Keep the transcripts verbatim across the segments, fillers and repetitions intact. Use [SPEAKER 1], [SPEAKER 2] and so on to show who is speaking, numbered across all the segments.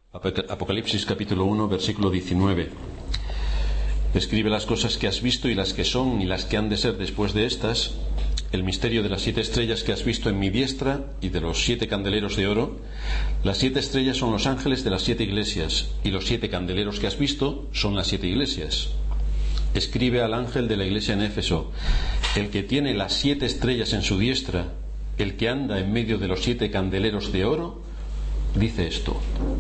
[SPEAKER 1] Apocalipsis capítulo uno, versículo diecinueve. Describe las cosas que has visto y las que son y las que han de ser después de estas, el misterio de las siete estrellas que has visto en mi diestra y de los siete candeleros de oro. Las siete estrellas son los ángeles de las siete iglesias, y los siete candeleros que has visto son las siete iglesias. Escribe al ángel de la iglesia en Éfeso: el que tiene las siete estrellas en su diestra, el que anda en medio de los siete candeleros de oro, dice esto.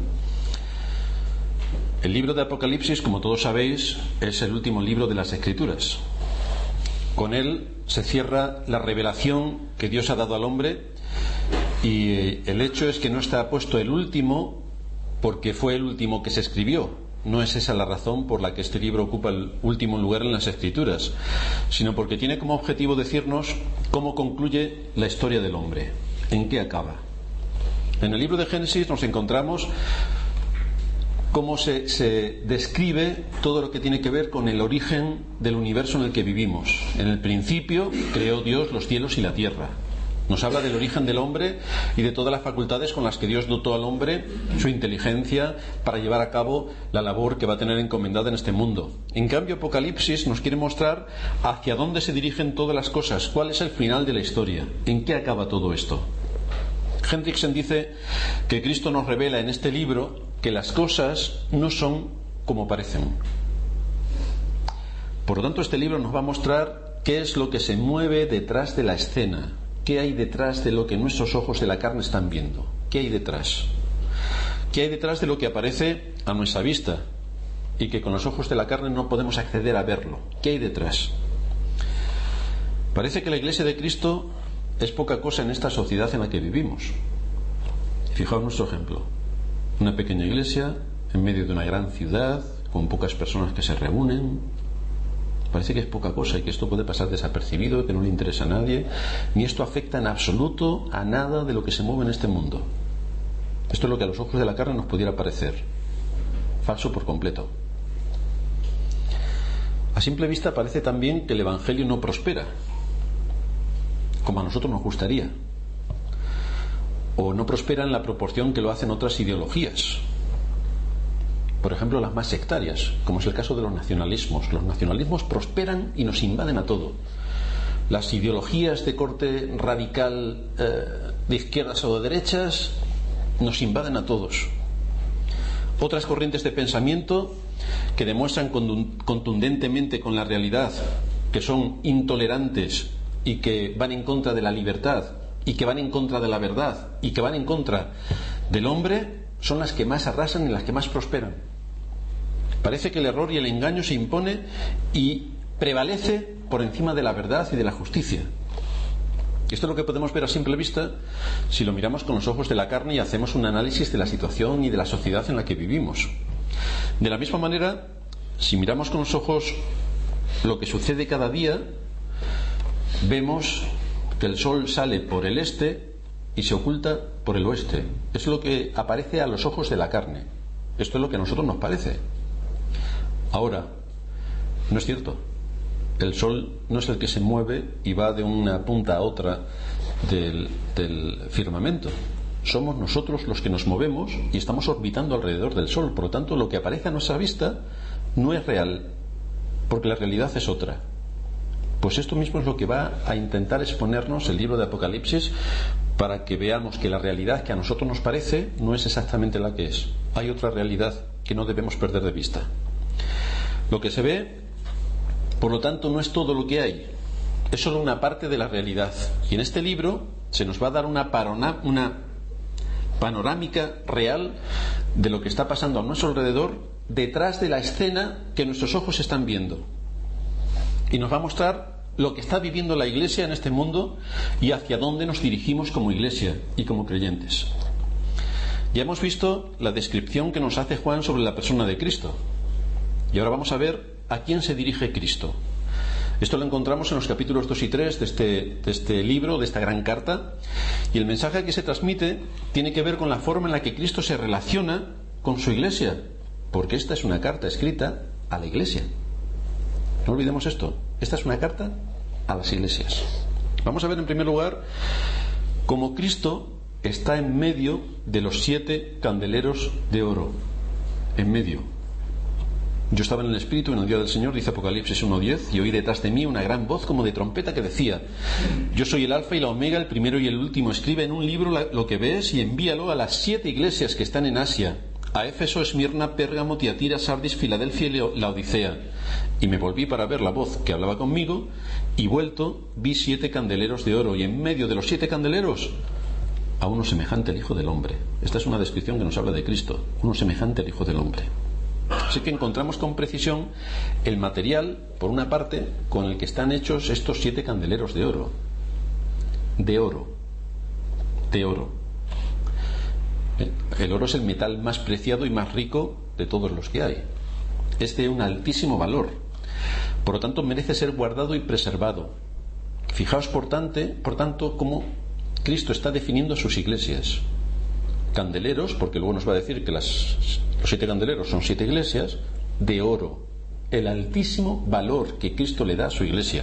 [SPEAKER 1] El libro de Apocalipsis, como todos sabéis, es el último libro de las Escrituras. Con él se cierra la revelación que Dios ha dado al hombre, y el hecho es que no está puesto el último porque fue el último que se escribió. No es esa la razón por la que este libro ocupa el último lugar en las Escrituras, sino porque tiene como objetivo decirnos cómo concluye la historia del hombre, en qué acaba. En el libro de Génesis nos encontramos cómo se, se describe todo lo que tiene que ver con el origen del universo en el que vivimos. En el principio creó Dios los cielos y la tierra. Nos habla del origen del hombre y de todas las facultades con las que Dios dotó al hombre, su inteligencia, para llevar a cabo la labor que va a tener encomendada en este mundo. En cambio, Apocalipsis nos quiere mostrar hacia dónde se dirigen todas las cosas, cuál es el final de la historia, en qué acaba todo esto. Hendrickson dice que Cristo nos revela en este libro que las cosas no son como parecen. Por lo tanto, este libro nos va a mostrar qué es lo que se mueve detrás de la escena, qué hay detrás de lo que nuestros ojos de la carne están viendo, qué hay detrás, qué hay detrás de lo que aparece a nuestra vista y que con los ojos de la carne no podemos acceder a verlo. ¿Qué hay detrás? Parece que la Iglesia de Cristo es poca cosa en esta sociedad en la que vivimos. Fijaos nuestro ejemplo: una pequeña iglesia en medio de una gran ciudad, con pocas personas que se reúnen. Parece que es poca cosa y que esto puede pasar desapercibido, que no le interesa a nadie, ni esto afecta en absoluto a nada de lo que se mueve en este mundo. Esto es lo que a los ojos de la carne nos pudiera parecer falso por completo. A simple vista parece también que el Evangelio no prospera como a nosotros nos gustaría, o no prospera en la proporción que lo hacen otras ideologías, por ejemplo las más sectarias, como es el caso de los nacionalismos. Los nacionalismos prosperan y nos invaden a todo. Las ideologías de corte radical, eh, de izquierdas o de derechas, nos invaden a todos. Otras corrientes de pensamiento que demuestran contundentemente con la realidad que son intolerantes y que van en contra de la libertad y que van en contra de la verdad y que van en contra del hombre, son las que más arrasan y las que más prosperan. Parece que el error y el engaño se impone y prevalece por encima de la verdad y de la justicia. Esto es lo que podemos ver a simple vista si lo miramos con los ojos de la carne y hacemos un análisis de la situación y de la sociedad en la que vivimos. De la misma manera, si miramos con los ojos lo que sucede cada día, vemos que el sol sale por el este y se oculta por el oeste. Es lo que aparece a los ojos de la carne. Esto es lo que a nosotros nos parece. Ahora, no es cierto. El sol no es el que se mueve y va de una punta a otra del, del firmamento. Somos nosotros los que nos movemos y estamos orbitando alrededor del sol. Por lo tanto, lo que aparece a nuestra vista no es real, porque la realidad es otra. Pues esto mismo es lo que va a intentar exponernos el libro de Apocalipsis, para que veamos que la realidad que a nosotros nos parece no es exactamente la que es. Hay otra realidad que no debemos perder de vista. Lo que se ve, por lo tanto, no es todo lo que hay, es solo una parte de la realidad. Y en este libro se nos va a dar una, parona, una panorámica real de lo que está pasando a nuestro alrededor, detrás de la escena que nuestros ojos están viendo. Y nos va a mostrar lo que está viviendo la Iglesia en este mundo y hacia dónde nos dirigimos como Iglesia y como creyentes. Ya hemos visto la descripción que nos hace Juan sobre la persona de Cristo. Y ahora vamos a ver a quién se dirige Cristo. Esto lo encontramos en los capítulos dos y tres de este, de este libro, de esta gran carta. Y el mensaje que se transmite tiene que ver con la forma en la que Cristo se relaciona con su Iglesia, porque esta es una carta escrita a la Iglesia. No olvidemos esto. Esta es una carta a las iglesias. Vamos a ver en primer lugar cómo Cristo está en medio de los siete candeleros de oro. En medio. Yo estaba en el Espíritu en el día del Señor, dice Apocalipsis uno diez, y oí detrás de mí una gran voz como de trompeta que decía: yo soy el Alfa y la Omega, el primero y el último. Escribe en un libro lo que ves y envíalo a las siete iglesias que están en Asia: a Éfeso, Esmirna, Pérgamo, Tiatira, Sardis, Filadelfia y Laodicea. Y me volví para ver la voz que hablaba conmigo, y vuelto vi siete candeleros de oro, y en medio de los siete candeleros a uno semejante al Hijo del Hombre. Esta es una descripción que nos habla de Cristo, uno semejante al Hijo del Hombre. Así que encontramos con precisión el material, por una parte, con el que están hechos estos siete candeleros de oro. De oro. De oro. El oro es el metal más preciado y más rico de todos los que hay. Es de un altísimo valor. Por lo tanto, merece ser guardado y preservado. Fijaos, por tanto, por tanto, cómo Cristo está definiendo sus iglesias. Candeleros, porque luego nos va a decir que las, los siete candeleros son siete iglesias, de oro. El altísimo valor que Cristo le da a su iglesia.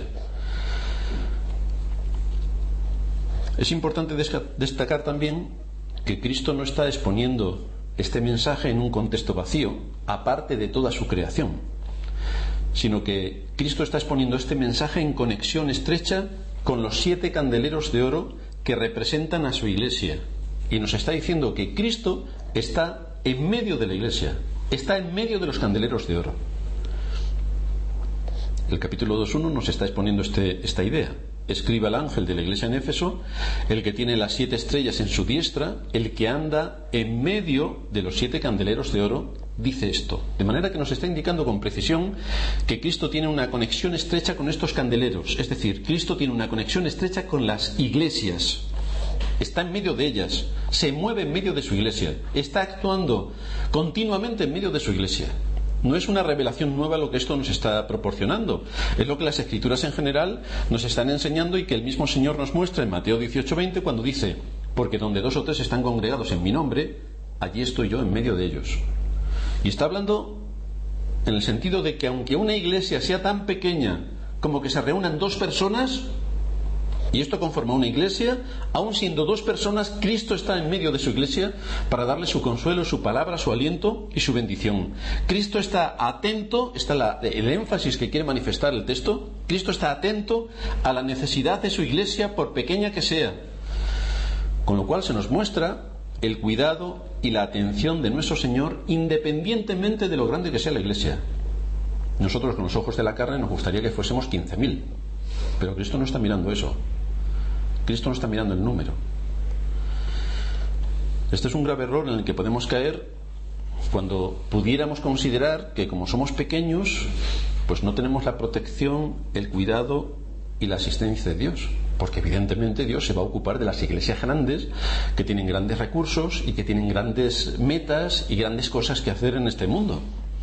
[SPEAKER 1] Es importante destacar también que Cristo no está exponiendo este mensaje en un contexto vacío, aparte de toda su creación, sino que Cristo está exponiendo este mensaje en conexión estrecha con los siete candeleros de oro que representan a su iglesia. Y nos está diciendo que Cristo está en medio de la iglesia, está en medio de los candeleros de oro. El capítulo dos punto uno nos está exponiendo este, esta idea. Escribe al ángel de la iglesia en Éfeso, el que tiene las siete estrellas en su diestra, el que anda en medio de los siete candeleros de oro, dice esto. De manera que nos está indicando con precisión que Cristo tiene una conexión estrecha con estos candeleros. Es decir, Cristo tiene una conexión estrecha con las iglesias. Está en medio de ellas, se mueve en medio de su iglesia, está actuando continuamente en medio de su iglesia. No es una revelación nueva lo que esto nos está proporcionando, es lo que las Escrituras en general nos están enseñando y que el mismo Señor nos muestra en Mateo dieciocho veinte cuando dice: porque donde dos o tres están congregados en mi nombre, allí estoy yo en medio de ellos. Y está hablando en el sentido de que aunque una iglesia sea tan pequeña como que se reúnan dos personas, y esto conforma una iglesia, aun siendo dos personas, Cristo está en medio de su iglesia para darle su consuelo, su palabra, su aliento y su bendición. Cristo está atento, está la, el énfasis que quiere manifestar el texto, Cristo está atento a la necesidad de su iglesia, por pequeña que sea. Con lo cual se nos muestra el cuidado y la atención de nuestro Señor, independientemente de lo grande que sea la iglesia. Nosotros, con los ojos de la carne, nos gustaría que fuésemos quince mil, pero Cristo no está mirando eso. Cristo no está mirando el número. Este es un grave error en el que podemos caer cuando pudiéramos considerar que, como somos pequeños, pues no tenemos la protección, el cuidado y la asistencia de Dios, porque evidentemente Dios se va a ocupar de las iglesias grandes, que tienen grandes recursos y que tienen grandes metas y grandes cosas que hacer en este mundo.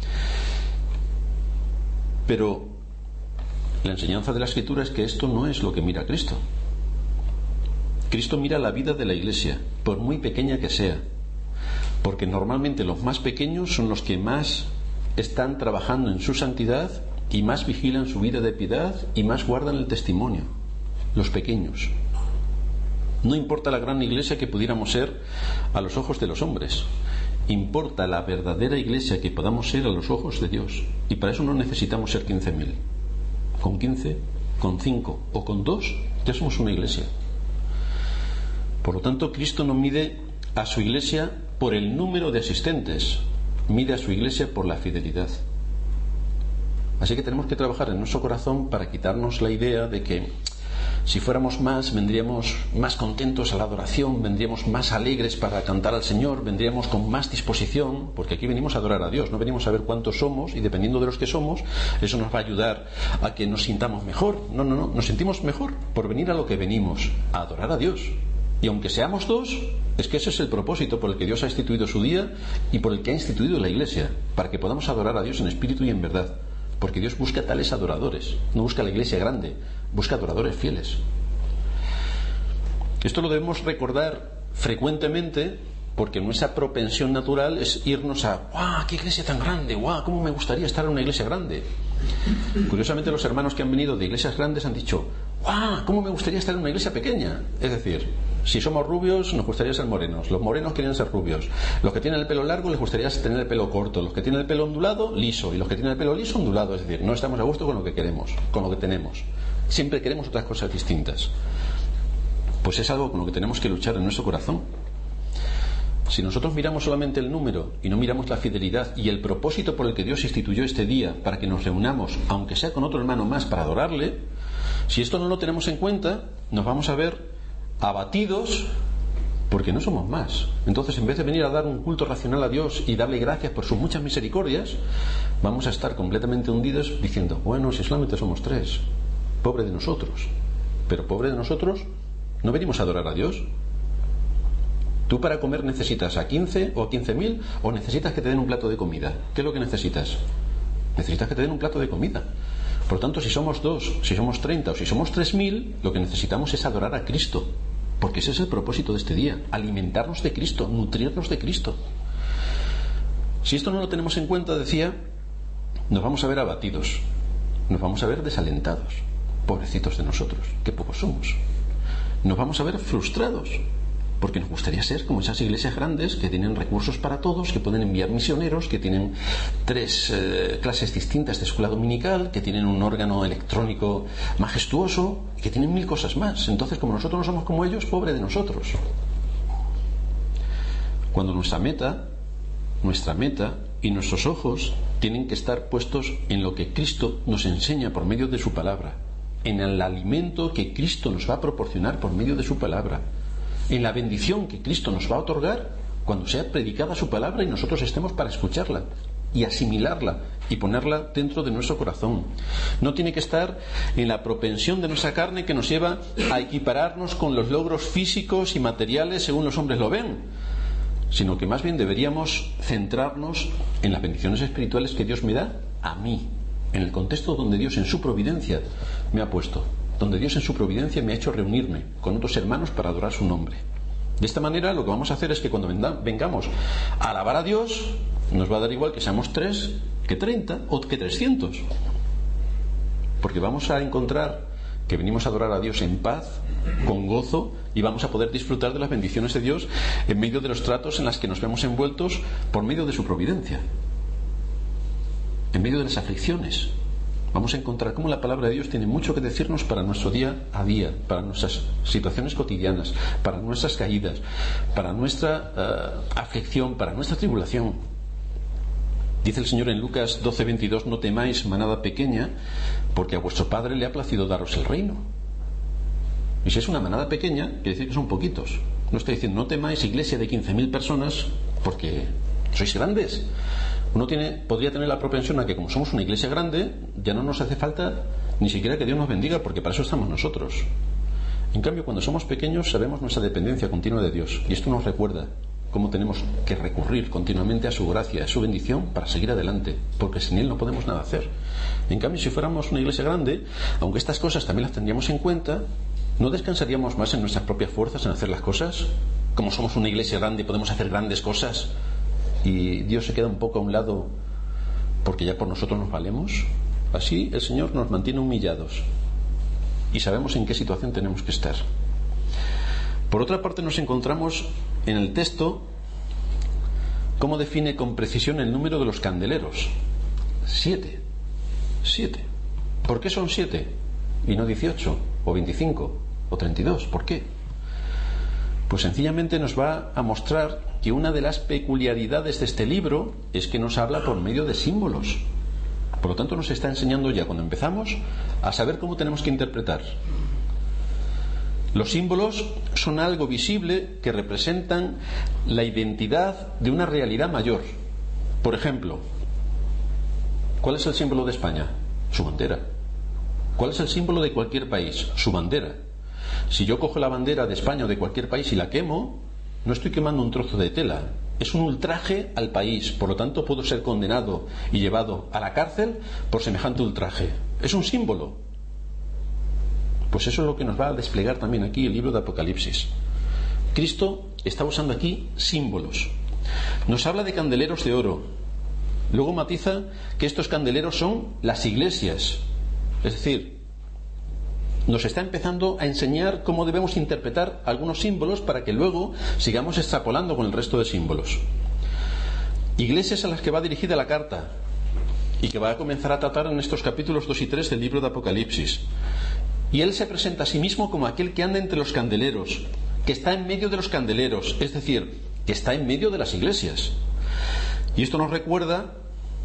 [SPEAKER 1] Pero la enseñanza de la Escritura es que esto no es lo que mira Cristo. Cristo mira la vida de la iglesia, por muy pequeña que sea, porque normalmente los más pequeños son los que más están trabajando en su santidad y más vigilan su vida de piedad y más guardan el testimonio. Los pequeños. No importa la gran iglesia que pudiéramos ser a los ojos de los hombres, importa la verdadera iglesia que podamos ser a los ojos de Dios, y para eso no necesitamos ser quince mil. Con quince, con cinco o con dos ya somos una iglesia. Por lo tanto, Cristo no mide a su iglesia por el número de asistentes, mide a su iglesia por la fidelidad. Así que tenemos que trabajar en nuestro corazón para quitarnos la idea de que si fuéramos más, vendríamos más contentos a la adoración, vendríamos más alegres para cantar al Señor, vendríamos con más disposición, porque aquí venimos a adorar a Dios, no venimos a ver cuántos somos, y dependiendo de los que somos, eso nos va a ayudar a que nos sintamos mejor. No, no, no, nos sentimos mejor por venir a lo que venimos, a adorar a Dios. Y aunque seamos dos, es que ese es el propósito por el que Dios ha instituido su día y por el que ha instituido la iglesia, para que podamos adorar a Dios en espíritu y en verdad. Porque Dios busca tales adoradores, no busca la iglesia grande, busca adoradores fieles. Esto lo debemos recordar frecuentemente, porque nuestra propensión natural es irnos a ¡guau! ¡Qué iglesia tan grande! ¡Guau! ¿Cómo me gustaría estar en una iglesia grande? Curiosamente, los hermanos que han venido de iglesias grandes han dicho ¡guau! ¿Cómo me gustaría estar en una iglesia pequeña? Es decir, Si somos rubios, nos gustaría ser morenos. Los morenos quieren ser rubios. Los que tienen el pelo largo les gustaría tener el pelo corto. Los que tienen el pelo ondulado, liso. Y los que tienen el pelo liso, ondulado. Es decir, no estamos a gusto con lo que queremos, con lo que tenemos. Siempre queremos otras cosas distintas. Pues es algo con lo que tenemos que luchar en nuestro corazón. Si nosotros miramos solamente el número y no miramos la fidelidad y el propósito por el que Dios instituyó este día para que nos reunamos, aunque sea con otro hermano más, para adorarle, si esto no lo tenemos en cuenta, nos vamos a ver abatidos porque no somos más. Entonces, en vez de venir a dar un culto racional a Dios y darle gracias por sus muchas misericordias, vamos a estar completamente hundidos diciendo, bueno, si solamente somos tres, pobre de nosotros. Pero pobre de nosotros, ¿no venimos a adorar a Dios? ¿Tú para comer necesitas a quince o a quince mil o necesitas que te den un plato de comida? ¿Qué es lo que necesitas? Necesitas que te den un plato de comida. Por lo tanto, si somos dos, si somos treinta o si somos tres mil, lo que necesitamos es adorar a Cristo. Porque ese es el propósito de este día, alimentarnos de Cristo, nutrirnos de Cristo. Si esto no lo tenemos en cuenta, decía, nos vamos a ver abatidos, nos vamos a ver desalentados, pobrecitos de nosotros, qué pocos somos. Nos vamos a ver frustrados, porque nos gustaría ser como esas iglesias grandes que tienen recursos para todos, que pueden enviar misioneros, que tienen tres eh, clases distintas de escuela dominical, que tienen un órgano electrónico majestuoso, que tienen mil cosas más. Entonces, como nosotros no somos como ellos, pobre de nosotros. Cuando nuestra meta, nuestra meta y nuestros ojos tienen que estar puestos en lo que Cristo nos enseña por medio de su palabra, en el alimento que Cristo nos va a proporcionar por medio de su palabra, en la bendición que Cristo nos va a otorgar cuando sea predicada su palabra y nosotros estemos para escucharla y asimilarla y ponerla dentro de nuestro corazón. No tiene que estar en la propensión de nuestra carne que nos lleva a equipararnos con los logros físicos y materiales según los hombres lo ven, sino que más bien deberíamos centrarnos en las bendiciones espirituales que Dios me da a mí, en el contexto donde Dios en su providencia me ha puesto, donde Dios en su providencia me ha hecho reunirme con otros hermanos para adorar su nombre. De esta manera lo que vamos a hacer es que cuando vengamos a alabar a Dios, nos va a dar igual que seamos tres, que treinta o que trescientos, porque vamos a encontrar que venimos a adorar a Dios en paz, con gozo, y vamos a poder disfrutar de las bendiciones de Dios en medio de los tratos en las que nos vemos envueltos por medio de su providencia, en medio de las aflicciones. Vamos a encontrar cómo la palabra de Dios tiene mucho que decirnos para nuestro día a día, para nuestras situaciones cotidianas, para nuestras caídas, para nuestra uh, aflicción, para nuestra tribulación. Dice el Señor en Lucas doce veintidós, no temáis, manada pequeña, porque a vuestro Padre le ha placido daros el reino. Y si es una manada pequeña, quiere decir que son poquitos. No está diciendo, no temáis, iglesia de quince mil personas, porque sois grandes. Uno tiene, podría tener la propensión a que como somos una iglesia grande, ya no nos hace falta ni siquiera que Dios nos bendiga, porque para eso estamos nosotros. En cambio, cuando somos pequeños sabemos nuestra dependencia continua de Dios, y esto nos recuerda cómo tenemos que recurrir continuamente a su gracia, a su bendición para seguir adelante, porque sin Él no podemos nada hacer. En cambio, si fuéramos una iglesia grande, aunque estas cosas también las tendríamos en cuenta, ¿no descansaríamos más en nuestras propias fuerzas en hacer las cosas? Como somos una iglesia grande podemos hacer grandes cosas y Dios se queda un poco a un lado porque ya por nosotros nos valemos. Así el Señor nos mantiene humillados y sabemos en qué situación tenemos que estar. Por otra parte, nos encontramos en el texto cómo define con precisión el número de los candeleros. Siete. Siete. ¿Por qué son siete y no dieciocho o veinticinco o treinta y dos? ¿Por qué? Pues sencillamente nos va a mostrar que una de las peculiaridades de este libro es que nos habla por medio de símbolos. Por lo tanto, nos está enseñando ya cuando empezamos a saber cómo tenemos que interpretar. Los símbolos son algo visible que representan la identidad de una realidad mayor. Por ejemplo, ¿cuál es el símbolo de España? Su bandera. ¿Cuál es el símbolo de cualquier país? Su bandera. Si yo cojo la bandera de España o de cualquier país y la quemo, no estoy quemando un trozo de tela, es un ultraje al país. Por lo tanto, puedo ser condenado y llevado a la cárcel por semejante ultraje. Es un símbolo. Pues eso es lo que nos va a desplegar también aquí el libro de Apocalipsis. Cristo está usando aquí símbolos. Nos habla de candeleros de oro. Luego matiza que estos candeleros son las iglesias. Es decir, nos está empezando a enseñar cómo debemos interpretar algunos símbolos para que luego sigamos extrapolando con el resto de símbolos. Iglesias a las que va dirigida la carta y que va a comenzar a tratar en estos capítulos dos y tres del libro de Apocalipsis. Y él se presenta a sí mismo como aquel que anda entre los candeleros, que está en medio de los candeleros, es decir, que está en medio de las iglesias. Y esto nos recuerda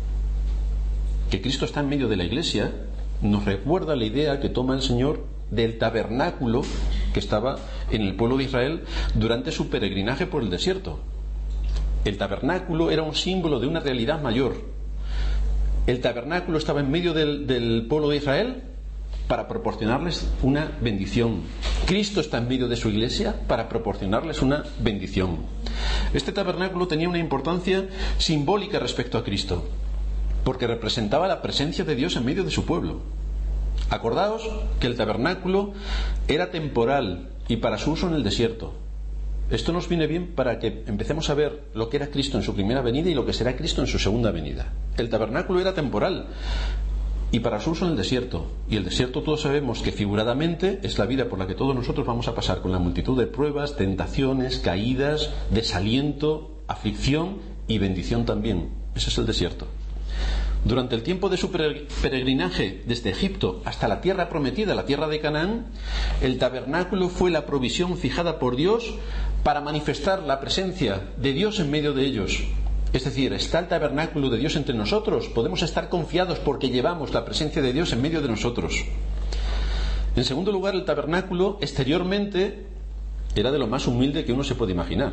[SPEAKER 1] que Cristo está en medio de la iglesia, nos recuerda la idea que toma el Señor del tabernáculo que estaba en el pueblo de Israel durante su peregrinaje por el desierto. El tabernáculo era un símbolo de una realidad mayor. El tabernáculo estaba en medio del, del pueblo de Israel para proporcionarles una bendición. Cristo está en medio de su iglesia para proporcionarles una bendición. Este tabernáculo tenía una importancia simbólica respecto a Cristo, porque representaba la presencia de Dios en medio de su pueblo. Acordaos que el tabernáculo era temporal y para su uso en el desierto. Esto nos viene bien para que empecemos a ver lo que era Cristo en su primera venida y lo que será Cristo en su segunda venida. El tabernáculo era temporal y para su uso en el desierto. Y el desierto, todos sabemos que figuradamente es la vida por la que todos nosotros vamos a pasar, con la multitud de pruebas, tentaciones, caídas, desaliento, aflicción y bendición también. Ese es el desierto. Durante el tiempo de su peregrinaje desde Egipto hasta la tierra prometida, la tierra de Canaán, el tabernáculo fue la provisión fijada por Dios para manifestar la presencia de Dios en medio de ellos. Es decir, está el tabernáculo de Dios entre nosotros, podemos estar confiados porque llevamos la presencia de Dios en medio de nosotros. En segundo lugar, el tabernáculo exteriormente era de lo más humilde que uno se puede imaginar.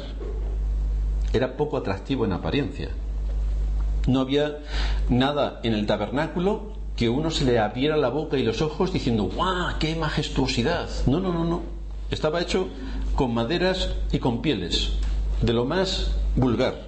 [SPEAKER 1] Era poco atractivo en apariencia. No había nada en el tabernáculo que uno se le abriera la boca y los ojos diciendo ¡guau! ¡Qué majestuosidad! No, no, no, no. Estaba hecho con maderas y con pieles, de lo más vulgar.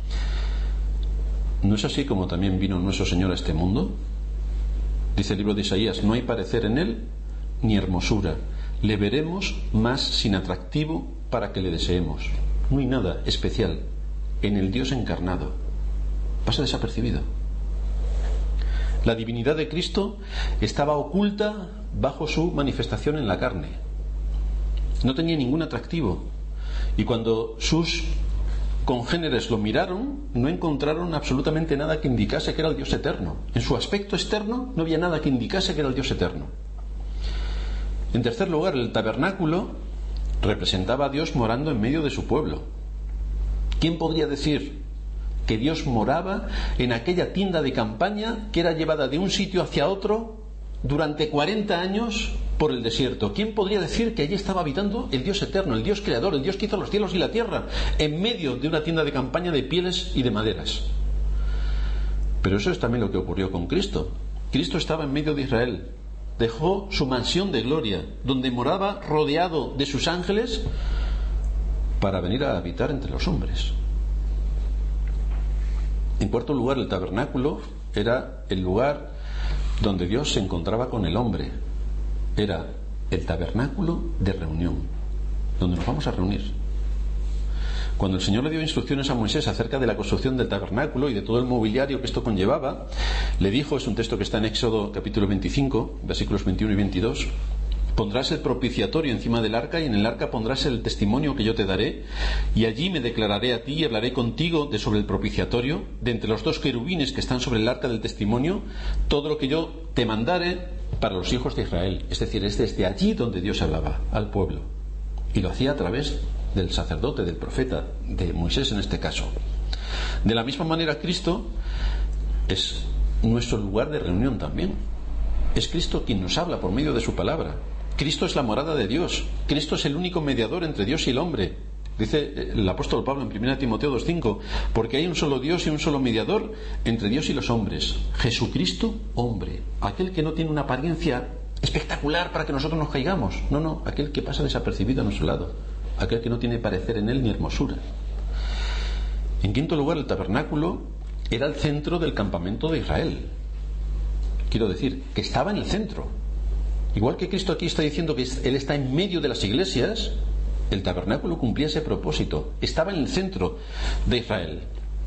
[SPEAKER 1] ¿No es así como también vino nuestro Señor a este mundo? Dice el libro de Isaías: no hay parecer en él ni hermosura. Le veremos más sin atractivo para que le deseemos. No hay nada especial en el Dios encarnado. Pasa desapercibido. La divinidad de Cristo estaba oculta bajo su manifestación en la carne. No tenía ningún atractivo. Y cuando sus congéneres lo miraron, no encontraron absolutamente nada que indicase que era el Dios eterno. En su aspecto externo no había nada que indicase que era el Dios eterno. En tercer lugar, el tabernáculo representaba a Dios morando en medio de su pueblo. ¿Quién podría decir que Dios moraba en aquella tienda de campaña que era llevada de un sitio hacia otro durante cuarenta años por el desierto? ¿Quién podría decir que allí estaba habitando el Dios eterno, el Dios creador, el Dios que hizo los cielos y la tierra, en medio de una tienda de campaña de pieles y de maderas? Pero eso es también lo que ocurrió con Cristo. Cristo estaba en medio de Israel, dejó su mansión de gloria, donde moraba rodeado de sus ángeles, para venir a habitar entre los hombres. En cuarto lugar, el tabernáculo era el lugar donde Dios se encontraba con el hombre. Era el tabernáculo de reunión, donde nos vamos a reunir. Cuando el Señor le dio instrucciones a Moisés acerca de la construcción del tabernáculo y de todo el mobiliario que esto conllevaba, le dijo, es un texto que está en Éxodo capítulo veinticinco, versículos veintiuno y veintidós: pondrás el propiciatorio encima del arca, y en el arca pondrás el testimonio que yo te daré, y allí me declararé a ti y hablaré contigo de sobre el propiciatorio, de entre los dos querubines que están sobre el arca del testimonio, todo lo que yo te mandare para los hijos de Israel. Es decir, es desde allí donde Dios hablaba al pueblo, y lo hacía a través del sacerdote, del profeta, de Moisés en este caso. De la misma manera, Cristo es nuestro lugar de reunión también. Es Cristo quien nos habla por medio de su palabra. Cristo es la morada de Dios. Cristo es el único mediador entre Dios y el hombre. Dice el apóstol Pablo en primera Timoteo dos cinco: porque hay un solo Dios y un solo mediador entre Dios y los hombres, Jesucristo hombre. Aquel que no tiene una apariencia espectacular para que nosotros nos caigamos. No, no, aquel que pasa desapercibido a nuestro lado. Aquel que no tiene parecer en él ni hermosura. En quinto lugar, el tabernáculo era el centro del campamento de Israel. Quiero decir, que estaba en el centro. Igual que Cristo aquí está diciendo que Él está en medio de las iglesias, el tabernáculo cumplía ese propósito. Estaba en el centro de Israel.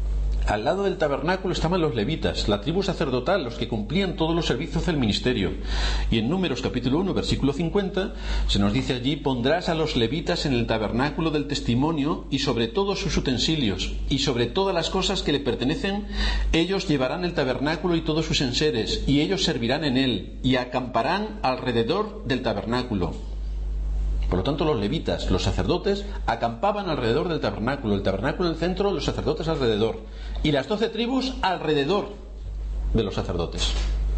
[SPEAKER 1] Al lado del tabernáculo estaban los levitas, la tribu sacerdotal, los que cumplían todos los servicios del ministerio. Y en Números capítulo uno, versículo cincuenta, se nos dice allí: pondrás a los levitas en el tabernáculo del testimonio y sobre todos sus utensilios y sobre todas las cosas que le pertenecen, ellos llevarán el tabernáculo y todos sus enseres, y ellos servirán en él y acamparán alrededor del tabernáculo. Por lo tanto, los levitas, los sacerdotes, acampaban alrededor del tabernáculo, el tabernáculo en el centro, los sacerdotes alrededor, y las doce tribus alrededor de los sacerdotes.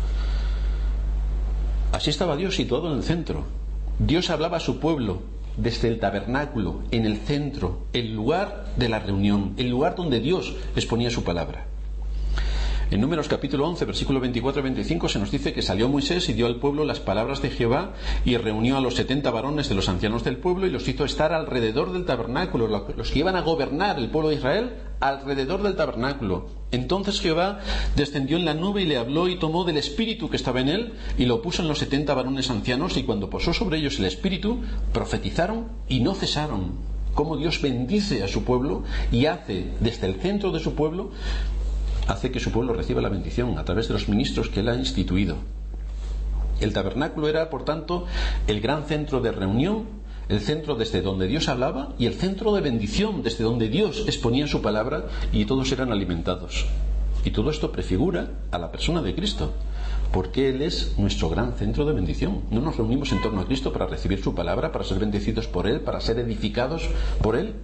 [SPEAKER 1] Así estaba Dios situado en el centro. Dios hablaba a su pueblo desde el tabernáculo, en el centro, el lugar de la reunión, el lugar donde Dios exponía su palabra. En Números capítulo once, versículo veinticuatro y veinticinco se nos dice que salió Moisés y dio al pueblo las palabras de Jehová y reunió a los setenta varones de los ancianos del pueblo y los hizo estar alrededor del tabernáculo, los que iban a gobernar el pueblo de Israel alrededor del tabernáculo. Entonces Jehová descendió en la nube y le habló y tomó del espíritu que estaba en él y lo puso en los setenta varones ancianos, y cuando posó sobre ellos el espíritu, profetizaron y no cesaron. Cómo Dios bendice a su pueblo y hace desde el centro de su pueblo hace que su pueblo reciba la bendición a través de los ministros que él ha instituido. El tabernáculo era, por tanto, el gran centro de reunión, el centro desde donde Dios hablaba y el centro de bendición desde donde Dios exponía su palabra y todos eran alimentados. Y todo esto prefigura a la persona de Cristo, porque Él es nuestro gran centro de bendición. No nos reunimos en torno a Cristo para recibir su palabra, para ser bendecidos por Él, para ser edificados por Él.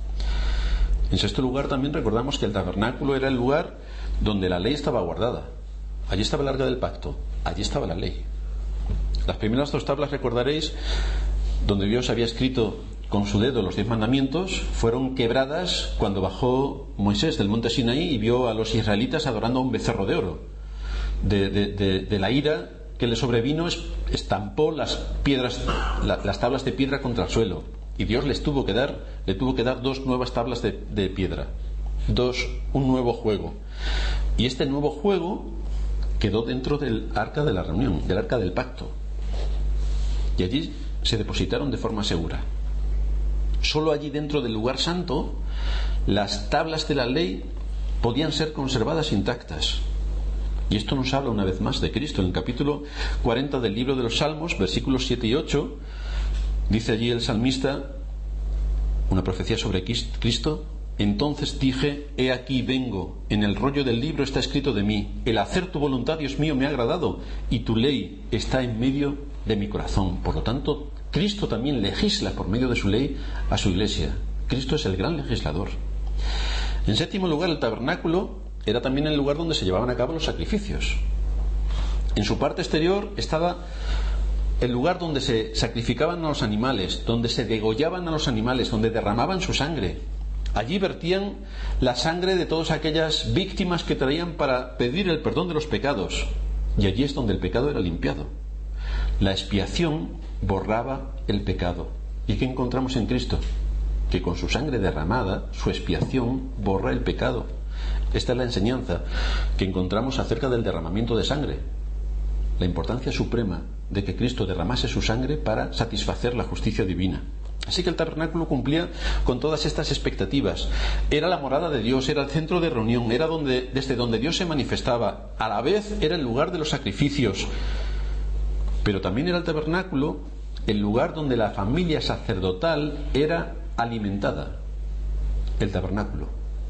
[SPEAKER 1] En sexto lugar, también recordamos que el tabernáculo era el lugar donde la ley estaba guardada. Allí estaba el arca del pacto, allí estaba la ley. Las primeras dos tablas, recordaréis, donde Dios había escrito con su dedo los diez mandamientos, fueron quebradas cuando bajó Moisés del monte Sinaí y vio a los israelitas adorando a un becerro de oro. De, de, de, de la ira que le sobrevino, estampó las piedras, la, las tablas de piedra contra el suelo. Y Dios les tuvo que dar, le tuvo que dar dos nuevas tablas de, de piedra, dos, un nuevo juego. Y este nuevo juego quedó dentro del arca de la reunión, del arca del pacto. Y allí se depositaron de forma segura. Solo allí dentro del lugar santo, las tablas de la ley podían ser conservadas intactas. Y esto nos habla una vez más de Cristo. En el capítulo cuarenta del libro de los Salmos, versículos siete y ocho, dice allí el salmista, una profecía sobre Cristo: entonces dije, he aquí vengo, en el rollo del libro está escrito de mí, el hacer tu voluntad, Dios mío, me ha agradado, y tu ley está en medio de mi corazón. Por lo tanto, Cristo también legisla por medio de su ley a su iglesia. Cristo es el gran legislador. En séptimo lugar, el tabernáculo era también el lugar donde se llevaban a cabo los sacrificios. En su parte exterior estaba el lugar donde se sacrificaban a los animales, donde se degollaban a los animales, donde derramaban su sangre. Allí vertían la sangre de todas aquellas víctimas que traían para pedir el perdón de los pecados. Y allí es donde el pecado era limpiado. La expiación borraba el pecado. ¿Y qué encontramos en Cristo? Que con su sangre derramada, su expiación borra el pecado. Esta es la enseñanza que encontramos acerca del derramamiento de sangre. La importancia suprema de que Cristo derramase su sangre para satisfacer la justicia divina. Así que el tabernáculo cumplía con todas estas expectativas. Era la morada de Dios, era el centro de reunión, era donde, desde donde Dios se manifestaba. A la vez era el lugar de los sacrificios. Pero también era el tabernáculo el lugar donde la familia sacerdotal era alimentada. El tabernáculo.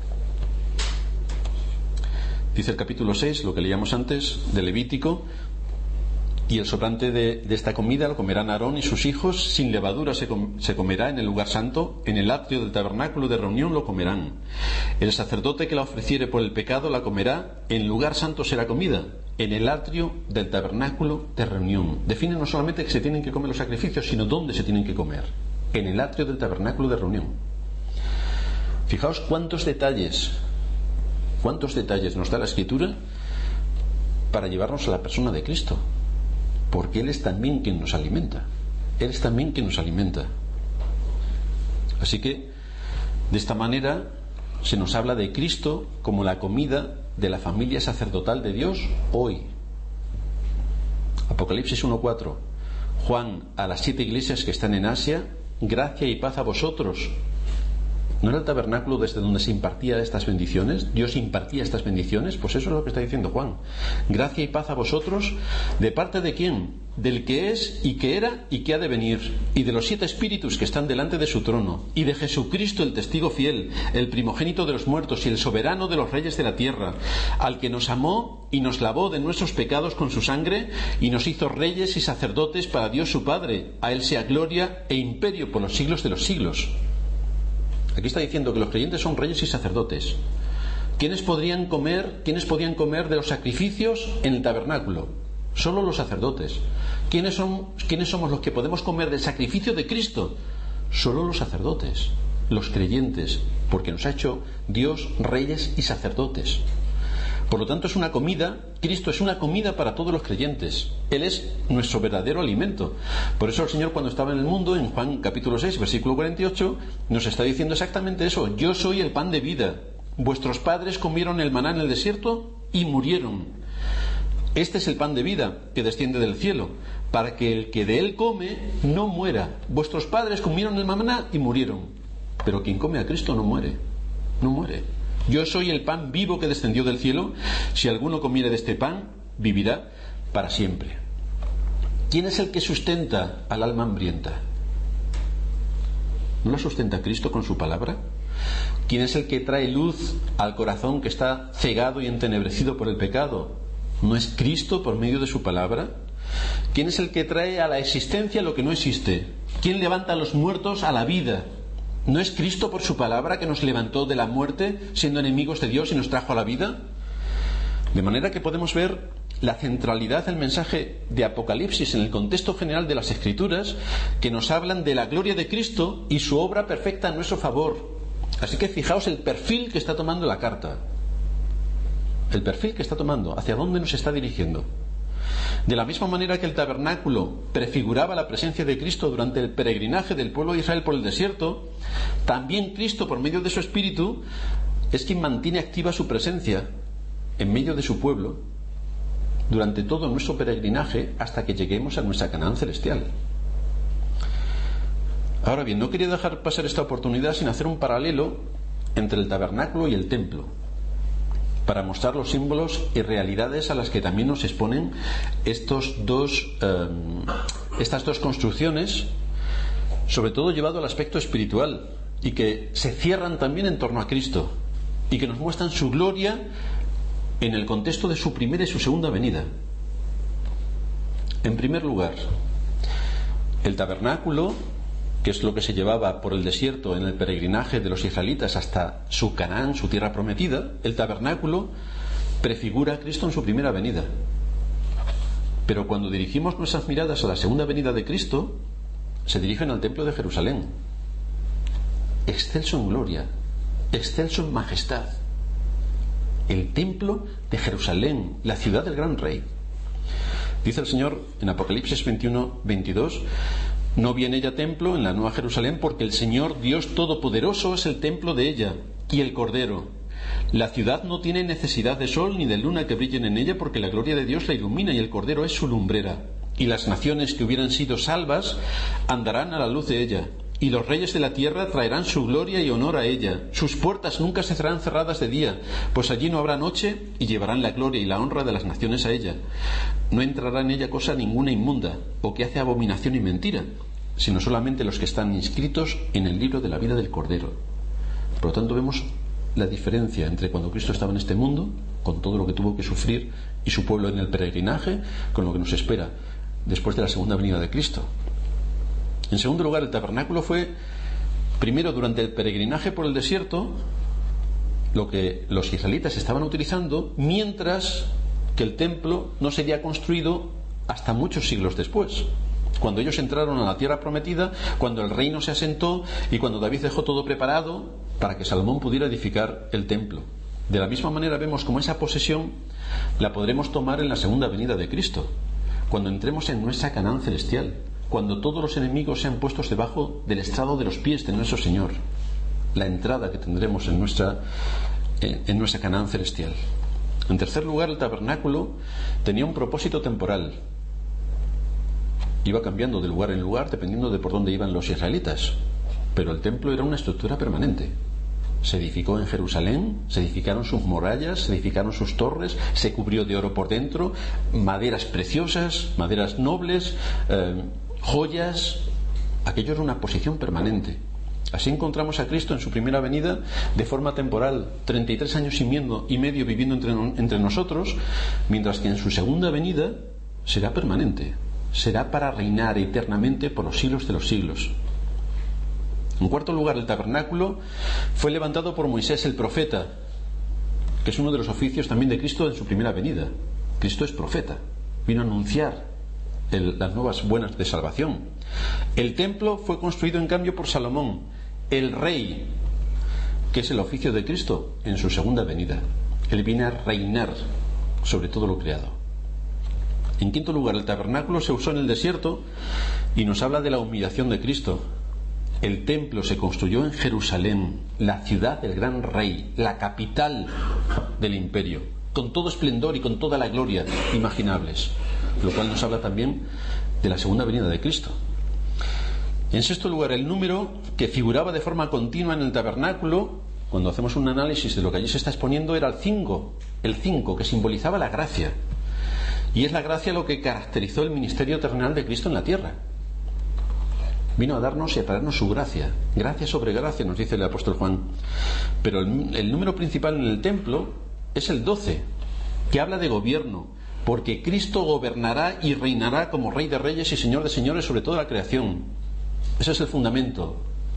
[SPEAKER 1] Dice el capítulo seis, lo que leíamos antes, de Levítico: y el sobrante de, de esta comida lo comerán Aarón y sus hijos, sin levadura se, com, se comerá en el lugar santo, en el atrio del tabernáculo de reunión lo comerán. El sacerdote que la ofreciere por el pecado la comerá, en lugar santo será comida, en el atrio del tabernáculo de reunión. Define no solamente que se tienen que comer los sacrificios, sino dónde se tienen que comer: en el atrio del tabernáculo de reunión. Fijaos cuántos detalles, cuántos detalles nos da la Escritura para llevarnos a la persona de Cristo. Porque Él es también quien nos alimenta. Él es también quien nos alimenta. Así que, de esta manera, se nos habla de Cristo como la comida de la familia sacerdotal de Dios hoy. Apocalipsis uno cuatro. Juan a las siete iglesias que están en Asia: gracia y paz a vosotros, ¿No era el tabernáculo desde donde se impartía estas bendiciones? Dios impartía estas bendiciones. Pues eso es lo que está diciendo Juan. Gracia y paz a vosotros. ¿De parte de quién? Del que es y que era y que ha de venir, y de los siete espíritus que están delante de su trono, y de Jesucristo el testigo fiel, el primogénito de los muertos y el soberano de los reyes de la tierra, al que nos amó y nos lavó de nuestros pecados con su sangre y nos hizo reyes y sacerdotes para Dios su Padre. A él sea gloria e imperio por los siglos de los siglos. Aquí está diciendo que los creyentes son reyes y sacerdotes. ¿Quiénes podrían comer, quiénes podían comer de los sacrificios en el tabernáculo? Solo los sacerdotes. ¿Quiénes son, quiénes somos los que podemos comer del sacrificio de Cristo? Solo los sacerdotes, los creyentes, porque nos ha hecho Dios reyes y sacerdotes. Por lo tanto, es una comida, Cristo es una comida para todos los creyentes. Él es nuestro verdadero alimento. Por eso el Señor, cuando estaba en el mundo, en Juan capítulo seis, versículo cuarenta y ocho, nos está diciendo exactamente eso: yo soy el pan de vida. Vuestros padres comieron el maná en el desierto y murieron. Este es el pan de vida que desciende del cielo, para que el que de él come no muera. Vuestros padres comieron el maná y murieron, pero quien come a Cristo no muere, no muere. Yo soy el pan vivo que descendió del cielo. Si alguno comiere de este pan, vivirá para siempre. ¿Quién es el que sustenta al alma hambrienta? ¿No la sustenta Cristo con su palabra? ¿Quién es el que trae luz al corazón que está cegado y entenebrecido por el pecado? ¿No es Cristo por medio de su palabra? ¿Quién es el que trae a la existencia lo que no existe? ¿Quién levanta a los muertos a la vida? ¿No es Cristo por su palabra que nos levantó de la muerte, siendo enemigos de Dios, y nos trajo a la vida? De manera que podemos ver la centralidad del mensaje de Apocalipsis en el contexto general de las Escrituras, que nos hablan de la gloria de Cristo y su obra perfecta a nuestro favor. Así que fijaos el perfil que está tomando la carta. El perfil que está tomando, hacia dónde nos está dirigiendo. De la misma manera que el tabernáculo prefiguraba la presencia de Cristo durante el peregrinaje del pueblo de Israel por el desierto, también Cristo, por medio de su Espíritu, es quien mantiene activa su presencia en medio de su pueblo durante todo nuestro peregrinaje hasta que lleguemos a nuestra Canaán celestial. Ahora bien, no quería dejar pasar esta oportunidad sin hacer un paralelo entre el tabernáculo y el templo, para mostrar los símbolos y realidades a las que también nos exponen estos dos, eh, estas dos construcciones, sobre todo llevado al aspecto espiritual, y que se cierran también en torno a Cristo y que nos muestran su gloria en el contexto de su primera y su segunda venida. En primer lugar, el tabernáculo, que es lo que se llevaba por el desierto en el peregrinaje de los israelitas hasta su Canaán, su tierra prometida, el tabernáculo prefigura a Cristo en su primera venida. Pero cuando dirigimos nuestras miradas a la segunda venida de Cristo, se dirigen al templo de Jerusalén, excelso en gloria, excelso en majestad. El templo de Jerusalén, la ciudad del gran rey. Dice el Señor en Apocalipsis veintiuno, veintidós: no vi en ella templo, en la nueva Jerusalén, porque el Señor Dios Todopoderoso es el templo de ella, y el Cordero. La ciudad no tiene necesidad de sol ni de luna que brillen en ella, porque la gloria de Dios la ilumina y el Cordero es su lumbrera. Y las naciones que hubieran sido salvas andarán a la luz de ella, y los reyes de la tierra traerán su gloria y honor a ella. Sus puertas nunca se serán cerradas de día, pues allí no habrá noche, y llevarán la gloria y la honra de las naciones a ella. No entrará en ella cosa ninguna inmunda, o que hace abominación y mentira, sino solamente los que están inscritos en el libro de la vida del Cordero. Por lo tanto, vemos la diferencia entre cuando Cristo estaba en este mundo, con todo lo que tuvo que sufrir, y su pueblo en el peregrinaje, con lo que nos espera después de la segunda venida de Cristo. En segundo lugar, el tabernáculo fue, primero, durante el peregrinaje por el desierto, lo que los israelitas estaban utilizando, mientras que el templo no sería construido hasta muchos siglos después, cuando ellos entraron a la tierra prometida, cuando el reino se asentó y cuando David dejó todo preparado para que Salomón pudiera edificar el templo. De la misma manera vemos como esa posesión la podremos tomar en la segunda venida de Cristo, cuando entremos en nuestra Canaán celestial, cuando todos los enemigos sean puestos debajo del estrado de los pies de nuestro Señor, la entrada que tendremos en nuestra, en, en nuestra Canaán celestial. En tercer lugar, el tabernáculo tenía un propósito temporal. Iba cambiando de lugar en lugar dependiendo de por dónde iban los israelitas, pero el templo era una estructura permanente. Se edificó en Jerusalén, se edificaron sus murallas, se edificaron sus torres, se cubrió de oro por dentro, maderas preciosas, maderas nobles, eh, joyas. Aquello era una posición permanente. Así encontramos a Cristo en su primera venida de forma temporal, treinta y tres años y medio viviendo entre, entre nosotros, mientras que en su segunda venida será permanente, será para reinar eternamente por los siglos de los siglos. En cuarto lugar, el tabernáculo fue levantado por Moisés el profeta, que es uno de los oficios también de Cristo en su primera venida. Cristo es profeta, vino a anunciar el, las nuevas buenas de salvación. El templo fue construido en cambio por Salomón, el rey, que es el oficio de Cristo en su segunda venida. Él viene a reinar sobre todo lo creado. En quinto lugar, el tabernáculo se usó en el desierto y nos habla de la humillación de Cristo. El templo se construyó en Jerusalén, la ciudad del gran rey, la capital del imperio, con todo esplendor y con toda la gloria imaginables, lo cual nos habla también de la segunda venida de Cristo. En sexto lugar, el número que figuraba de forma continua en el tabernáculo, cuando hacemos un análisis de lo que allí se está exponiendo, era el cinco, el cinco, que simbolizaba la gracia. Y es la gracia lo que caracterizó el ministerio terrenal de Cristo en la tierra. Vino a darnos y a traernos su gracia, gracia sobre gracia, nos dice el apóstol Juan. Pero el, el número principal en el templo es el doce, que habla de gobierno, porque Cristo gobernará y reinará como Rey de Reyes y Señor de Señores sobre toda la creación. Ese es el fundamento.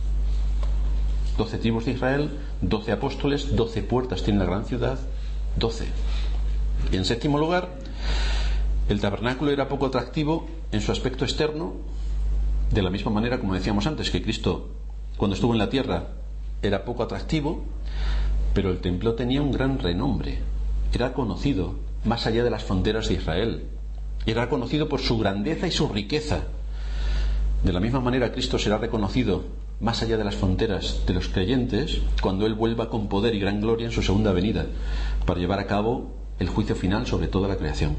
[SPEAKER 1] Doce tribus de Israel, doce apóstoles, doce puertas tiene la gran ciudad, doce. Y en séptimo lugar, el tabernáculo era poco atractivo en su aspecto externo, de la misma manera, como decíamos antes, que Cristo, cuando estuvo en la tierra, era poco atractivo, pero el templo tenía un gran renombre. Era conocido más allá de las fronteras de Israel. Era conocido por su grandeza y su riqueza. De la misma manera, Cristo será reconocido más allá de las fronteras de los creyentes cuando Él vuelva con poder y gran gloria en su segunda venida para llevar a cabo el juicio final sobre toda la creación.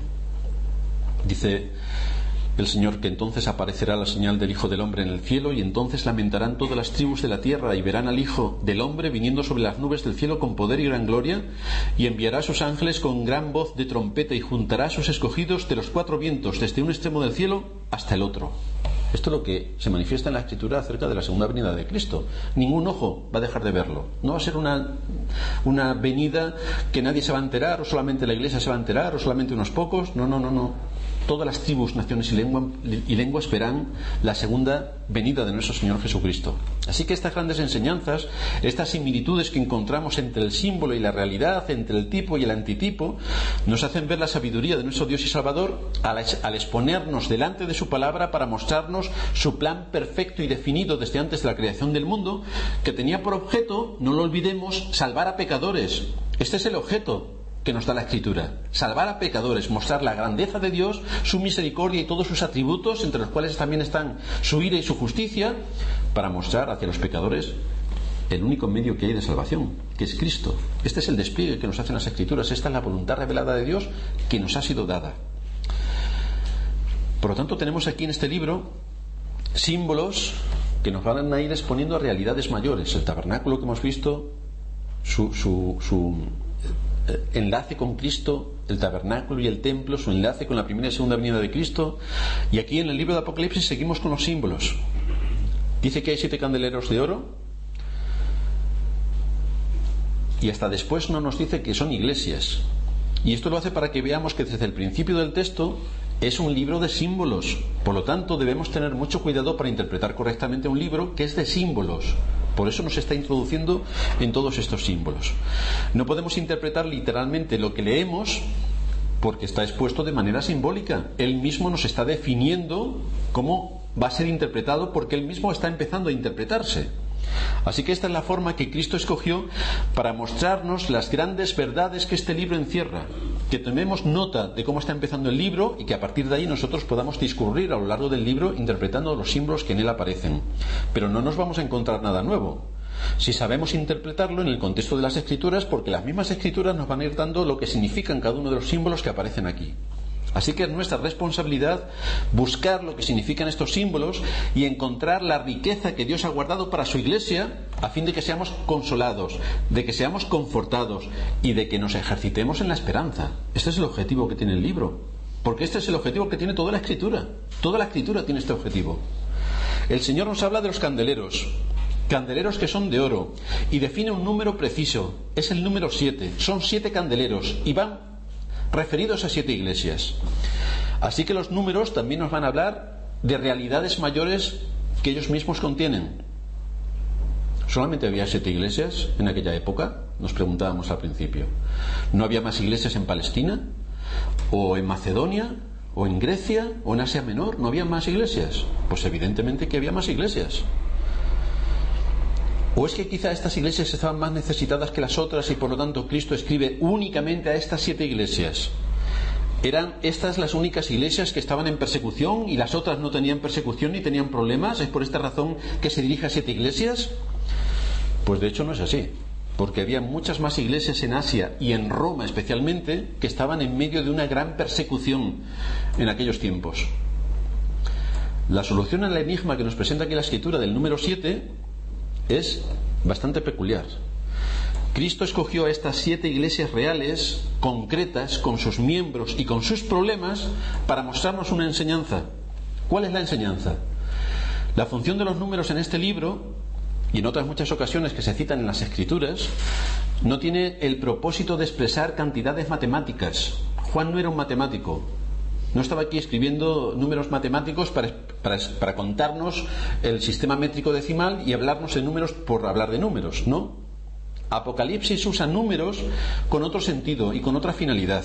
[SPEAKER 1] Dice el Señor que entonces aparecerá la señal del Hijo del Hombre en el cielo, y entonces lamentarán todas las tribus de la tierra y verán al Hijo del Hombre viniendo sobre las nubes del cielo con poder y gran gloria, y enviará a sus ángeles con gran voz de trompeta y juntará a sus escogidos de los cuatro vientos, desde un extremo del cielo hasta el otro. Esto es lo que se manifiesta en la Escritura acerca de la segunda venida de Cristo. Ningún ojo va a dejar de verlo. No va a ser una, una venida que nadie se va a enterar, o solamente la iglesia se va a enterar, o solamente unos pocos. No, no, no, no. Todas las tribus, naciones y, lengua, y lenguas verán la segunda venida de nuestro Señor Jesucristo. Así que estas grandes enseñanzas, estas similitudes que encontramos entre el símbolo y la realidad, entre el tipo y el antitipo, nos hacen ver la sabiduría de nuestro Dios y Salvador al, al exponernos delante de su palabra para mostrarnos su plan perfecto y definido desde antes de la creación del mundo, que tenía por objeto, no lo olvidemos, salvar a pecadores. Este es el objeto que nos da la Escritura: salvar a pecadores, mostrar la grandeza de Dios, su misericordia y todos sus atributos, entre los cuales también están su ira y su justicia, para mostrar hacia los pecadores el único medio que hay de salvación, que es Cristo. Este es el despliegue que nos hacen las Escrituras. Esta es la voluntad revelada de Dios que nos ha sido dada. Por lo tanto, tenemos aquí en este libro símbolos que nos van a ir exponiendo a realidades mayores. El tabernáculo que hemos visto, su, su, su enlace con Cristo, el tabernáculo y el templo, su enlace con la primera y segunda venida de Cristo. Y aquí en el libro de Apocalipsis seguimos con los símbolos. Dice que hay siete candeleros de oro, y hasta después no nos dice que son iglesias. Y esto lo hace para que veamos que desde el principio del texto es un libro de símbolos. Por lo tanto, debemos tener mucho cuidado para interpretar correctamente un libro que es de símbolos. Por eso nos está introduciendo en todos estos símbolos. No podemos interpretar literalmente lo que leemos, porque está expuesto de manera simbólica. Él mismo nos está definiendo cómo va a ser interpretado, porque él mismo está empezando a interpretarse. Así que esta es la forma que Cristo escogió para mostrarnos las grandes verdades que este libro encierra, que tomemos nota de cómo está empezando el libro y que a partir de ahí nosotros podamos discurrir a lo largo del libro interpretando los símbolos que en él aparecen. Pero no nos vamos a encontrar nada nuevo si sabemos interpretarlo en el contexto de las Escrituras, porque las mismas Escrituras nos van a ir dando lo que significan cada uno de los símbolos que aparecen aquí. Así que es nuestra responsabilidad buscar lo que significan estos símbolos y encontrar la riqueza que Dios ha guardado para su Iglesia, a fin de que seamos consolados, de que seamos confortados y de que nos ejercitemos en la esperanza. Este es el objetivo que tiene el libro, porque este es el objetivo que tiene toda la Escritura. Toda la Escritura tiene este objetivo. El Señor nos habla de los candeleros, candeleros que son de oro, y define un número preciso, es el número siete. Son siete candeleros y van referidos a siete iglesias. Así que los números también nos van a hablar de realidades mayores que ellos mismos contienen. ¿Solamente había siete iglesias en aquella época? Nos preguntábamos al principio. ¿No había más iglesias en Palestina? ¿O en Macedonia? ¿O en Grecia? ¿O en Asia Menor? ¿No había más iglesias? Pues evidentemente que había más iglesias. ¿O es que quizá estas iglesias estaban más necesitadas que las otras y por lo tanto Cristo escribe únicamente a estas siete iglesias? ¿Eran estas las únicas iglesias que estaban en persecución y las otras no tenían persecución ni tenían problemas? ¿Es por esta razón que se dirige a siete iglesias? Pues de hecho no es así, porque había muchas más iglesias en Asia y en Roma especialmente que estaban en medio de una gran persecución en aquellos tiempos. La solución al enigma que nos presenta aquí la Escritura del número siete es bastante peculiar. Cristo escogió a estas siete iglesias reales, concretas, con sus miembros y con sus problemas, para mostrarnos una enseñanza. ¿Cuál es la enseñanza? La función de los números en este libro, y en otras muchas ocasiones que se citan en las Escrituras, no tiene el propósito de expresar cantidades matemáticas. Juan no era un matemático. No estaba aquí escribiendo números matemáticos para, para, para contarnos el sistema métrico decimal y hablarnos de números por hablar de números, ¿no? Apocalipsis usa números con otro sentido y con otra finalidad.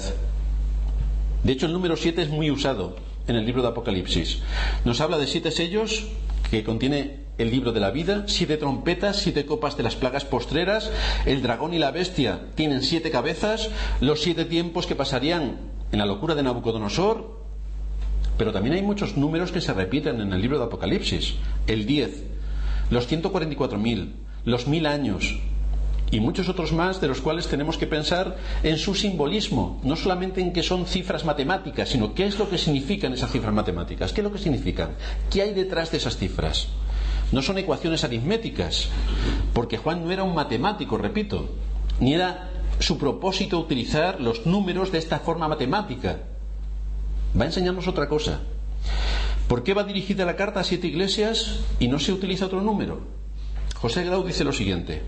[SPEAKER 1] De hecho, el número siete es muy usado en el libro de Apocalipsis. Nos habla de siete sellos que contiene el libro de la vida, siete trompetas, siete copas de las plagas postreras, el dragón y la bestia tienen siete cabezas, los siete tiempos que pasarían en la locura de Nabucodonosor. Pero también hay muchos números que se repiten en el libro de Apocalipsis. El diez, los ciento cuarenta y cuatro mil, los mil años y muchos otros más, de los cuales tenemos que pensar en su simbolismo, no solamente en que son cifras matemáticas, sino qué es lo que significan esas cifras matemáticas, qué es lo que significan, qué hay detrás de esas cifras. No son ecuaciones aritméticas, porque Juan no era un matemático, repito, ni era su propósito utilizar los números de esta forma matemática. Va a enseñarnos otra cosa. ¿Por qué va dirigida la carta a siete iglesias y no se utiliza otro número? José Grau dice lo siguiente: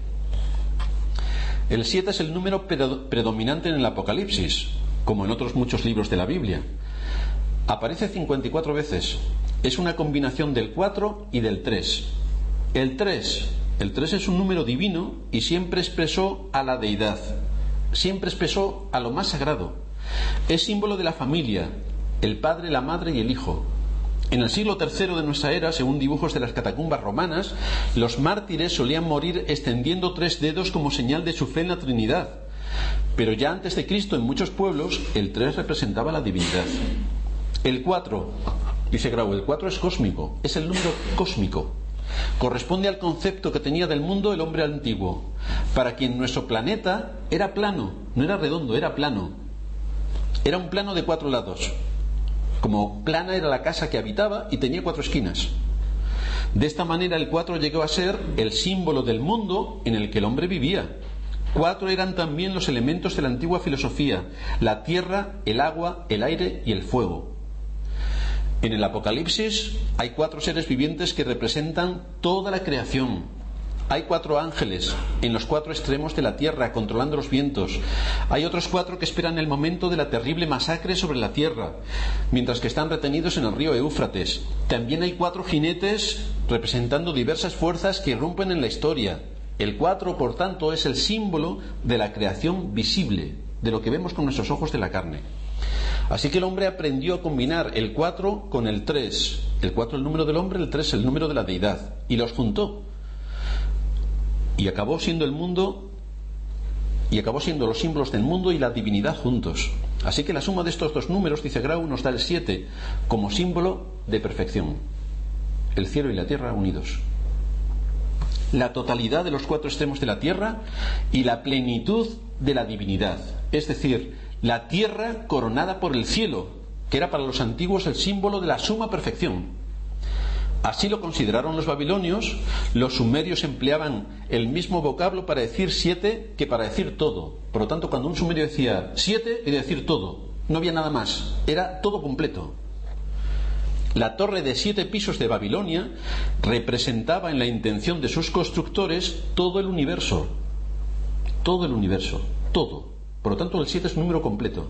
[SPEAKER 1] el siete es el número predominante en el Apocalipsis, como en otros muchos libros de la Biblia. Aparece cincuenta y cuatro veces. Es una combinación del cuatro y del tres. El tres, el tres es un número divino y siempre expresó a la deidad. Siempre expresó a lo más sagrado. Es símbolo de la familia, el padre, la madre y el hijo. En el siglo tercero de nuestra era, según dibujos de las catacumbas romanas, los mártires solían morir extendiendo tres dedos como señal de su fe en la Trinidad. Pero ya antes de Cristo, en muchos pueblos, el tres representaba la divinidad. El cuatro, dice Grau, el cuatro es cósmico, es el número cósmico. Corresponde al concepto que tenía del mundo el hombre antiguo, para quien nuestro planeta era plano, no era redondo, era plano. Era un plano de cuatro lados. Como plana era la casa que habitaba y tenía cuatro esquinas. De esta manera el cuatro llegó a ser el símbolo del mundo en el que el hombre vivía. Cuatro eran también los elementos de la antigua filosofía: la tierra, el agua, el aire y el fuego. En el Apocalipsis hay cuatro seres vivientes que representan toda la creación. Hay cuatro ángeles en los cuatro extremos de la tierra controlando los vientos. Hay otros cuatro que esperan el momento de la terrible masacre sobre la tierra, mientras que están retenidos en el río Éufrates. También hay cuatro jinetes representando diversas fuerzas que irrumpen en la historia. El cuatro, por tanto, es el símbolo de la creación visible, de lo que vemos con nuestros ojos de la carne. Así que el hombre aprendió a combinar el cuatro con el tres. El cuatro el número del hombre, el tres el número de la deidad, y los juntó. Y acabó siendo el mundo, y acabó siendo los símbolos del mundo y la divinidad juntos. Así que la suma de estos dos números, dice Grau, nos da el siete como símbolo de perfección. El cielo y la tierra unidos. La totalidad de los cuatro extremos de la tierra y la plenitud de la divinidad. Es decir, la tierra coronada por el cielo, que era para los antiguos el símbolo de la suma perfección. Así lo consideraron los babilonios. Los sumerios empleaban el mismo vocablo para decir siete que para decir todo. Por lo tanto, cuando un sumerio decía siete, quería decir todo. No había nada más. Era todo completo. La torre de siete pisos de Babilonia representaba en la intención de sus constructores todo el universo. Todo el universo. Todo. Por lo tanto, el siete es un número completo.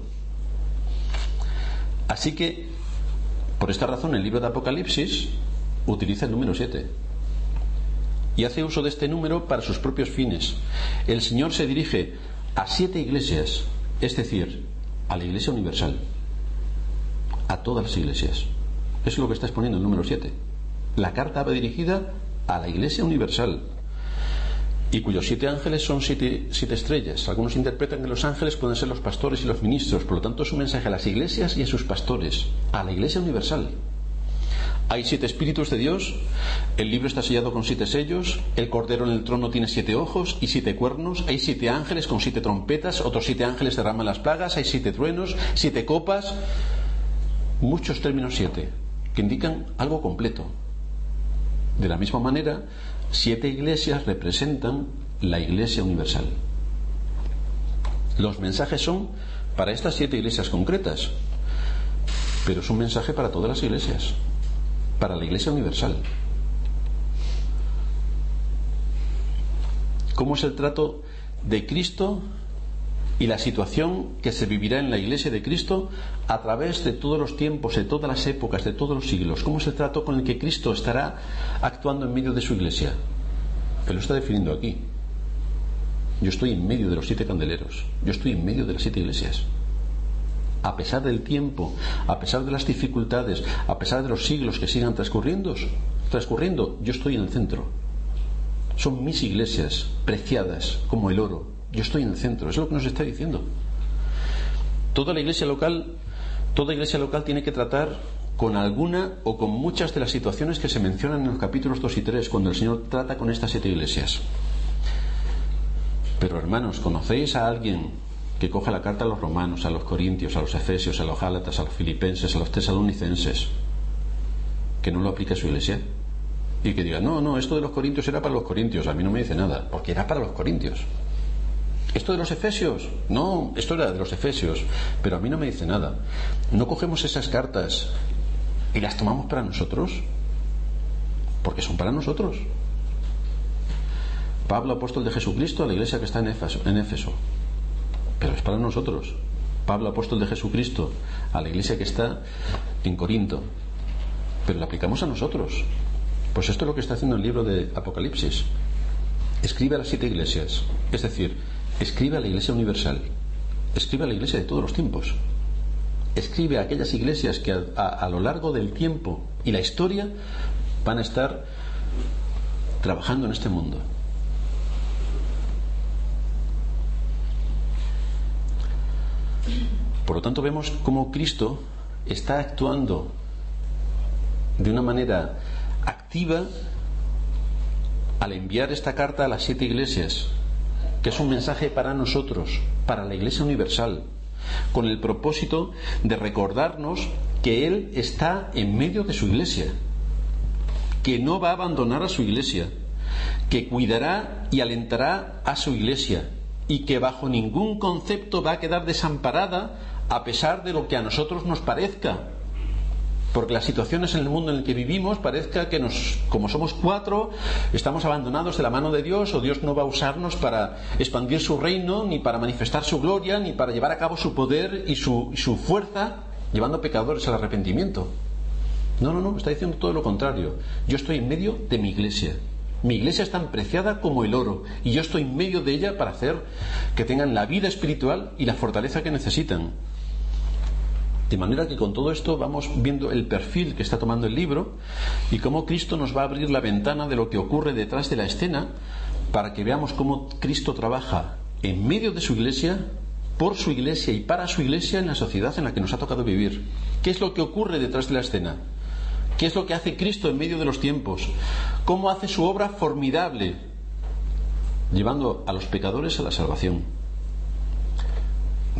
[SPEAKER 1] Así que, por esta razón, el libro de Apocalipsis utiliza el número siete y hace uso de este número para sus propios fines. El Señor se dirige a siete iglesias, es decir, a la Iglesia universal, a todas las iglesias. Eso es lo que está exponiendo el número siete. La carta va dirigida a la Iglesia universal, y cuyos siete ángeles son siete, siete estrellas. Algunos interpretan que los ángeles pueden ser los pastores y los ministros. Por lo tanto, es un mensaje a las iglesias y a sus pastores, a la Iglesia universal. Hay siete espíritus de Dios, el libro está sellado con siete sellos, el cordero en el trono tiene siete ojos y siete cuernos, hay siete ángeles con siete trompetas, otros siete ángeles derraman las plagas, hay siete truenos, siete copas, muchos términos siete, que indican algo completo. De la misma manera, siete iglesias representan la Iglesia universal. Los mensajes son para estas siete iglesias concretas, pero es un mensaje para todas las iglesias, para la Iglesia universal. ¿Cómo es el trato de Cristo y la situación que se vivirá en la Iglesia de Cristo a través de todos los tiempos, de todas las épocas, de todos los siglos? ¿Cómo es el trato con el que Cristo estará actuando en medio de su Iglesia? Él lo está definiendo aquí. Yo estoy en medio de los siete candeleros, yo estoy en medio de las siete iglesias. A pesar del tiempo, a pesar de las dificultades, a pesar de los siglos que sigan transcurriendo, transcurriendo, yo estoy en el centro. Son mis iglesias, preciadas como el oro. Yo estoy en el centro. Eso es lo que nos está diciendo. Toda la iglesia local, toda iglesia local tiene que tratar con alguna o con muchas de las situaciones que se mencionan en los capítulos dos y tres, cuando el Señor trata con estas siete iglesias. Pero hermanos, ¿conocéis a alguien que coja la carta a los romanos, a los corintios, a los efesios, a los gálatas, a los filipenses, a los tesalonicenses, que no lo aplique a su iglesia? Y que diga, no, no, esto de los corintios era para los corintios, a mí no me dice nada, porque era para los corintios. Esto de los efesios, no, esto era de los efesios, pero a mí no me dice nada. ¿No cogemos esas cartas y las tomamos para nosotros? Porque son para nosotros. Pablo, apóstol de Jesucristo, a la iglesia que está en Éfeso, en Éfeso, pero es para nosotros. Pablo, apóstol de Jesucristo, a la iglesia que está en Corinto, pero la aplicamos a nosotros. Pues esto es lo que está haciendo el libro de Apocalipsis. Escribe a las siete iglesias, es decir, escribe a la iglesia universal, escribe a la iglesia de todos los tiempos, escribe a aquellas iglesias que a, a, a lo largo del tiempo y la historia van a estar trabajando en este mundo. Por lo tanto, vemos cómo Cristo está actuando de una manera activa al enviar esta carta a las siete iglesias, que es un mensaje para nosotros, para la Iglesia universal, con el propósito de recordarnos que Él está en medio de su iglesia, que no va a abandonar a su iglesia, que cuidará y alentará a su iglesia, y que bajo ningún concepto va a quedar desamparada a pesar de lo que a nosotros nos parezca. Porque las situaciones en el mundo en el que vivimos parezca que nos, como somos cuatro, estamos abandonados de la mano de Dios, o Dios no va a usarnos para expandir su reino, ni para manifestar su gloria, ni para llevar a cabo su poder y su, y su fuerza, llevando pecadores al arrepentimiento. No, no, no, está diciendo todo lo contrario. Yo estoy en medio de mi iglesia. Mi iglesia es tan preciada como el oro, y yo estoy en medio de ella para hacer que tengan la vida espiritual y la fortaleza que necesitan. De manera que con todo esto vamos viendo el perfil que está tomando el libro y cómo Cristo nos va a abrir la ventana de lo que ocurre detrás de la escena, para que veamos cómo Cristo trabaja en medio de su iglesia, por su iglesia y para su iglesia en la sociedad en la que nos ha tocado vivir. ¿Qué es lo que ocurre detrás de la escena? ¿Qué es lo que hace Cristo en medio de los tiempos? ¿Cómo hace su obra formidable, llevando a los pecadores a la salvación?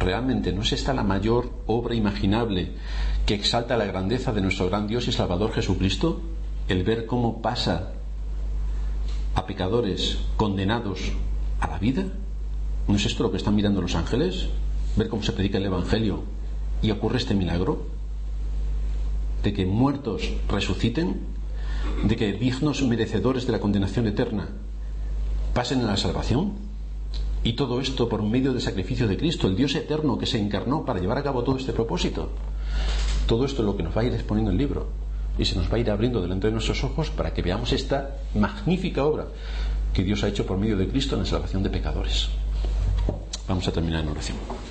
[SPEAKER 1] ¿realmente no es esta la mayor obra imaginable que exalta la grandeza de nuestro gran Dios y Salvador Jesucristo? El ver cómo pasa a pecadores condenados a la vida. ¿No es esto lo que están mirando los ángeles? Ver cómo se predica el Evangelio y ocurre este milagro de que muertos resuciten, de que dignos merecedores de la condenación eterna pasen a la salvación. Y todo esto por medio del sacrificio de Cristo, el Dios eterno que se encarnó para llevar a cabo todo este propósito. Todo esto es lo que nos va a ir exponiendo el libro y se nos va a ir abriendo delante de nuestros ojos para que veamos esta magnífica obra que Dios ha hecho por medio de Cristo en la salvación de pecadores. Vamos a terminar en oración.